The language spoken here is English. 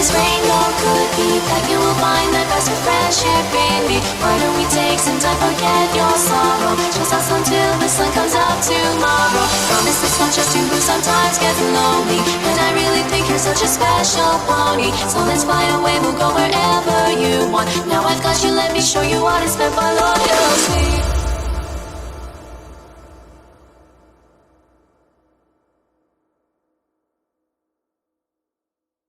this rainbow could be that you will find the best of friendship in me. Why don't we take some time, forget your sorrow, just us until the sun comes up tomorrow. Promise it's not just you who sometimes gets lonely, and I really think you're such a special pony. So let's fly away, we'll go wherever you want. Now I've got you, let me show you what it's meant by love.